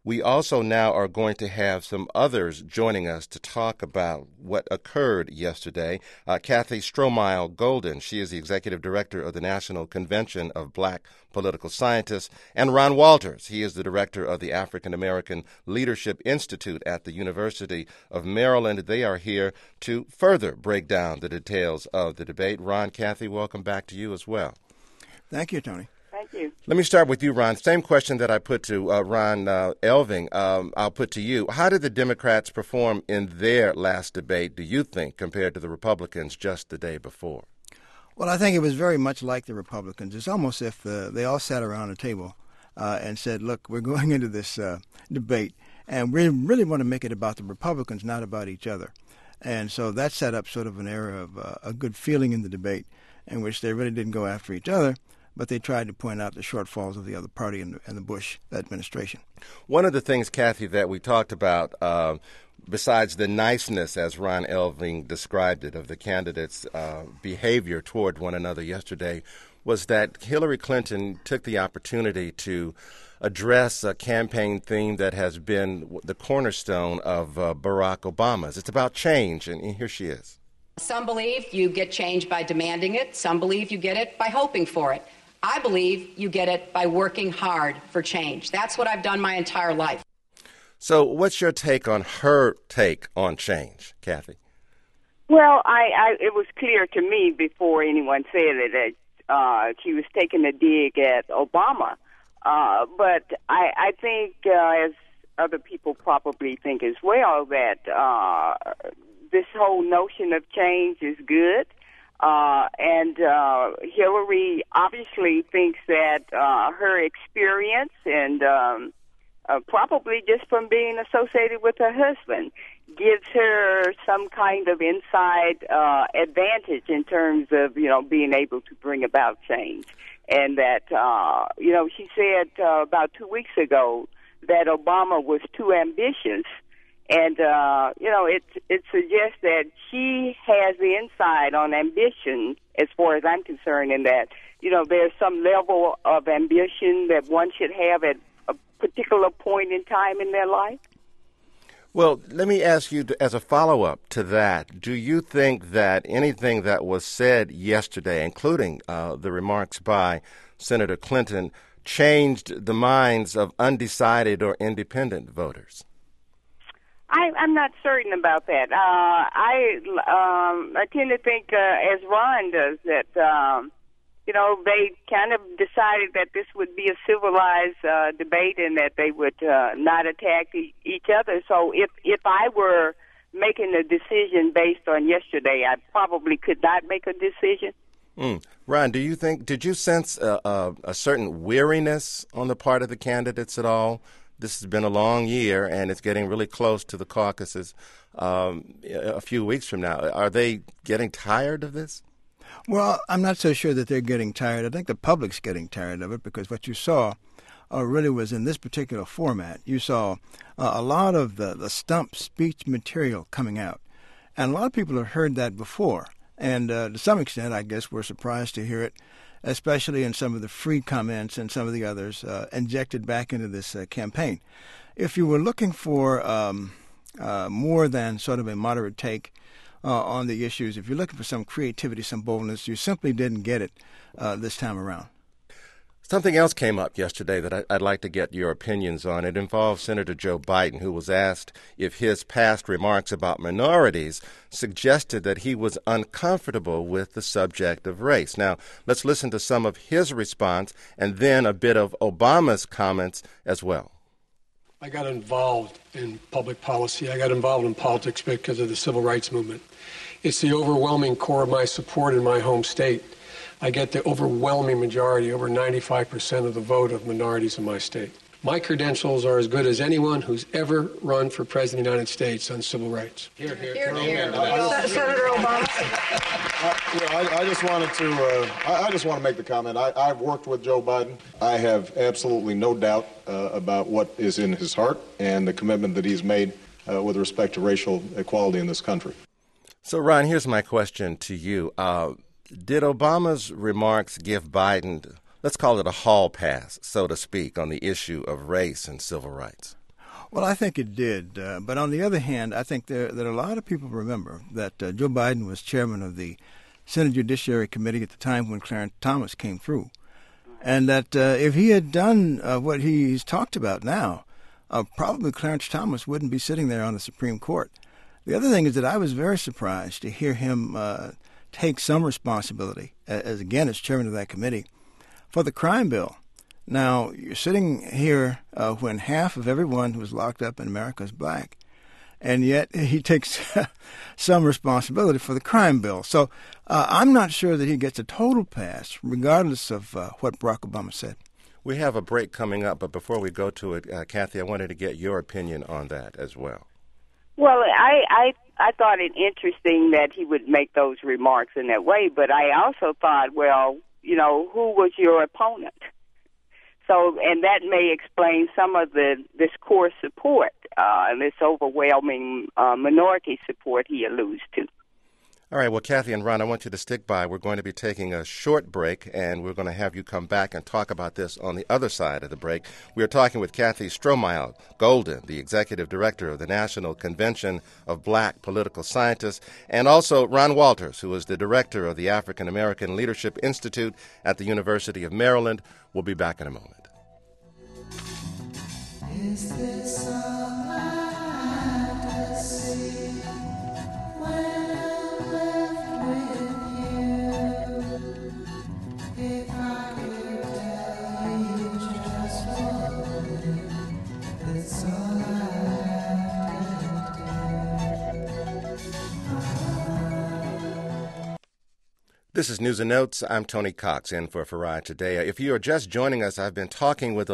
we also now are going to have some others joining us to talk about what occurred yesterday. Kathy Strohmile Golden, she is the executive director of the National Convention of Black Political Scientists, and Ron Walters, he is the director of the African American Leadership Institute at the University of Maryland. They are here to further break down the details of the debate. Ron, Kathy, welcome back to you as well. Thank you, Tony. Thank you. Let me start with you, Ron. Same question that I put to Ron Elving, I'll put to you. How did the Democrats perform in their last debate, do you think, compared to the Republicans just the day before? Well, I think it was very much like the Republicans. It's almost as if they all sat around a table and said, look, we're going into this debate, and we really want to make it about the Republicans, not about each other. And so that set up sort of an era of a good feeling in the debate in which they really didn't go after each other, but they tried to point out the shortfalls of the other party and the Bush administration. One of the things, Kathy, that we talked about, besides the niceness, as Ron Elving described it, of the candidates' behavior toward one another yesterday, was that Hillary Clinton took the opportunity to address a campaign theme that has been the cornerstone of Barack Obama's. It's about change, and here she is. Some believe you get change by demanding it. Some believe you get it by hoping for it. I believe you get it by working hard for change. That's what I've done my entire life. So what's your take on her take on change, Kathy? Well, it was clear to me before anyone said it that she was taking a dig at Obama. But I think, as other people probably think as well, that this whole notion of change is good. And Hillary obviously thinks that her experience and probably just from being associated with her husband gives her some kind of inside advantage in terms of, being able to bring about change. And that, she said about 2 weeks ago that Obama was too ambitious. And, it suggests that she has the insight on ambition, as far as I'm concerned, in that, there's some level of ambition that one should have at a particular point in time in their life. Well, let me ask you, as a follow-up to that, do you think that anything that was said yesterday, including the remarks by Senator Clinton, changed the minds of undecided or independent voters? I'm not certain about that. I tend to think, as Ron does, that, they kind of decided that this would be a civilized debate and that they would not attack each other. So if I were making a decision based on yesterday, I probably could not make a decision. Ron, did you sense a certain weariness on the part of the candidates at all? This has been a long year, and it's getting really close to the caucuses a few weeks from now. Are they getting tired of this? Well, I'm not so sure that they're getting tired. I think the public's getting tired of it because what you saw really was in this particular format. You saw a lot of the stump speech material coming out, and a lot of people have heard that before. And to some extent, I guess, we're surprised to hear it, especially in some of the free comments and some of the others injected back into this campaign. If you were looking for more than sort of a moderate take on the issues, if you're looking for some creativity, some boldness, you simply didn't get it this time around. Something else came up yesterday that I'd like to get your opinions on. It involved Senator Joe Biden, who was asked if his past remarks about minorities suggested that he was uncomfortable with the subject of race. Now, let's listen to some of his response and then a bit of Obama's comments as well. I got involved in public policy. I got involved in politics because of the civil rights movement. It's the overwhelming core of my support in my home state. I get the overwhelming majority, over 95% of the vote of minorities in my state. My credentials are as good as anyone who's ever run for president of the United States on civil rights. Here. Senator Obama. I just want to make the comment. I've worked with Joe Biden. I have absolutely no doubt about what is in his heart and the commitment that he's made with respect to racial equality in this country. So, Ron, here's my question to you. Did Obama's remarks give Biden, let's call it a hall pass, so to speak, on the issue of race and civil rights? Well, I think it did. But on the other hand, I think that a lot of people remember that Joe Biden was chairman of the Senate Judiciary Committee at the time when Clarence Thomas came through. And that if he had done what he's talked about now, probably Clarence Thomas wouldn't be sitting there on the Supreme Court. The other thing is that I was very surprised to hear him take some responsibility, as chairman of that committee, for the crime bill. Now, you're sitting here when half of everyone who's locked up in America is black, and yet he takes some responsibility for the crime bill. So I'm not sure that he gets a total pass, regardless of what Barack Obama said. We have a break coming up, but before we go to it, Kathy, I wanted to get your opinion on that as well. Well, I thought it interesting that he would make those remarks in that way, but I also thought, well, you know, who was your opponent? So, and that may explain some of this core support, this overwhelming minority support he alludes to. All right, well, Kathy and Ron, I want you to stick by. We're going to be taking a short break, and we're going to have you come back and talk about this on the other side of the break. We are talking with Kathy Strohmile Golden, the Executive Director of the National Convention of Black Political Scientists, and also Ron Walters, who is the Director of the African American Leadership Institute at the University of Maryland. We'll be back in a moment. Is this a fantasy when I'm left with you? If I could tell you just one, that's all I have to do. This is News and Notes. I'm Tony Cox in for Farad today. If you are just joining us, I've been talking about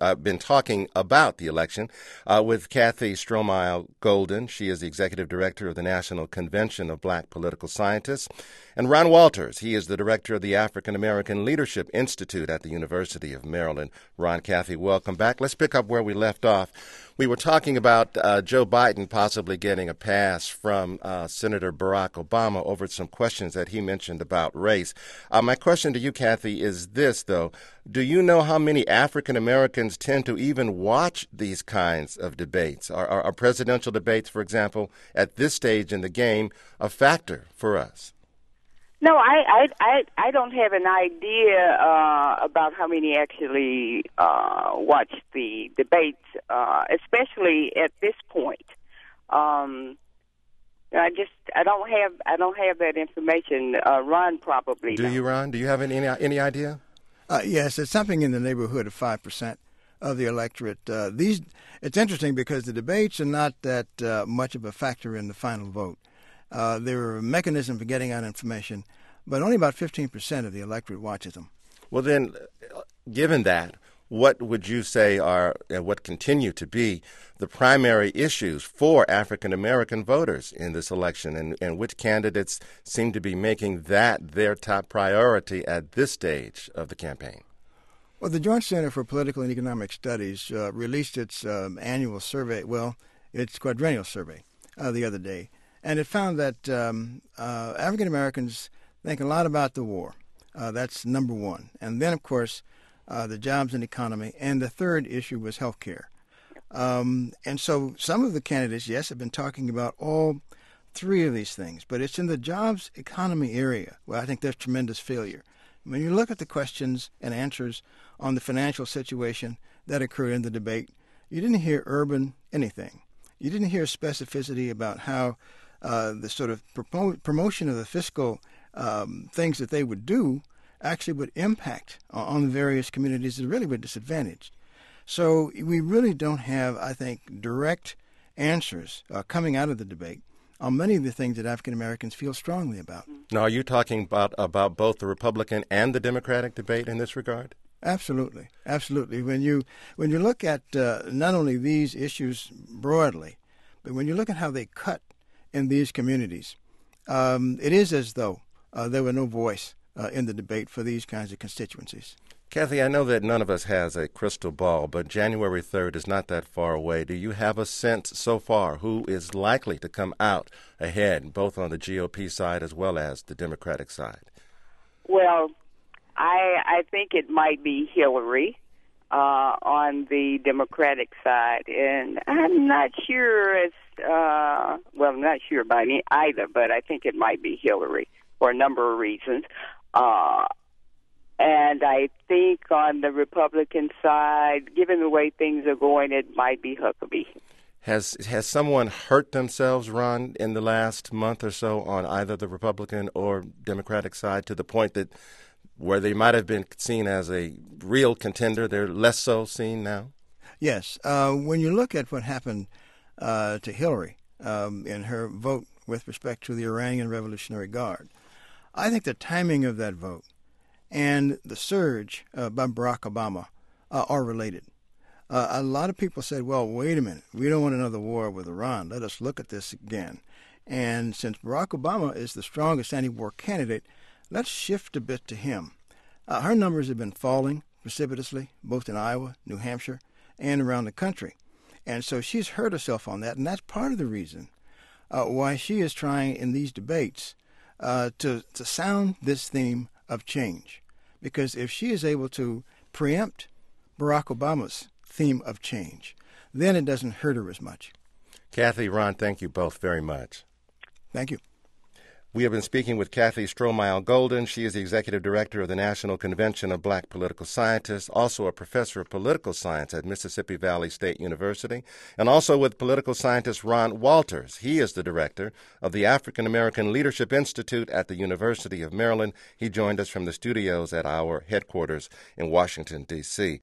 the election with Kathy Strohmile Golden. She is the Executive Director of the National Convention of Black Political Scientists. And Ron Walters, he is the Director of the African American Leadership Institute at the University of Maryland. Ron, Kathy, welcome back. Let's pick up where we left off. We were talking about Joe Biden possibly getting a pass from Senator Barack Obama over some questions that he mentioned about race. My question to you, Kathy, is this, though. Do you know how many African Americans tend to even watch these kinds of debates? Are presidential debates, for example, at this stage in the game, a factor for us? No, I don't have an idea about how many actually watch the debates, especially at this point. I don't have that information. Ron probably do. You, Ron? Do you have any idea? Yes, it's something in the neighborhood of 5% of the electorate. It's interesting because the debates are not that much of a factor in the final vote. They're a mechanism for getting out information, but only about 15% of the electorate watches them. Well, then, given that, what would you say are and what continue to be the primary issues for African American voters in this election, and which candidates seem to be making that their top priority at this stage of the campaign? Well, the Joint Center for Political and Economic Studies released its annual survey, its quadrennial survey, the other day. And it found that African Americans think a lot about the war. That's number one. And then, of course, the jobs and economy. And the third issue was health care. And so some of the candidates, yes, have been talking about all three of these things. But it's in the jobs economy area where I think there's tremendous failure. When you look at the questions and answers on the financial situation that occurred in the debate, you didn't hear urban anything. You didn't hear specificity about how the sort of promotion of the fiscal things that they would do actually would impact on the various communities that really were disadvantaged. So we really don't have, I think, direct answers coming out of the debate on many of the things that African Americans feel strongly about. Now, are you talking about both the Republican and the Democratic debate in this regard? Absolutely, absolutely. When you look at not only these issues broadly, but when you look at how they cut in these communities, it is as though there were no voice in the debate for these kinds of constituencies. Kathy, I know that none of us has a crystal ball, but January 3rd is not that far away. Do you have a sense so far who is likely to come out ahead, both on the GOP side as well as the Democratic side? Well, I think it might be Hillary. on the Democratic side, and I'm not sure I'm not sure about either, but I think it might be Hillary for a number of reasons. And I think on the Republican side, given the way things are going, it might be Huckabee. Has someone hurt themselves, Ron, in the last month or so on either the Republican or Democratic side to the point that where they might have been seen as a real contender, they're less so seen now? Yes. When you look at what happened to Hillary in her vote with respect to the Iranian Revolutionary Guard, I think the timing of that vote and the surge by Barack Obama are related. A lot of people said, well, wait a minute, we don't want another war with Iran. Let us look at this again. And since Barack Obama is the strongest anti-war candidate, let's shift a bit to him. Her numbers have been falling precipitously, both in Iowa, New Hampshire, and around the country. And so she's hurt herself on that, and that's part of the reason why she is trying in these debates to sound this theme of change. Because if she is able to preempt Barack Obama's theme of change, then it doesn't hurt her as much. Kathy, Ron, thank you both very much. Thank you. We have been speaking with Kathy Strohmile Golden. She is the executive director of the National Convention of Black Political Scientists, also a professor of political science at Mississippi Valley State University, and also with political scientist Ron Walters. He is the director of the African American Leadership Institute at the University of Maryland. He joined us from the studios at our headquarters in Washington, D.C.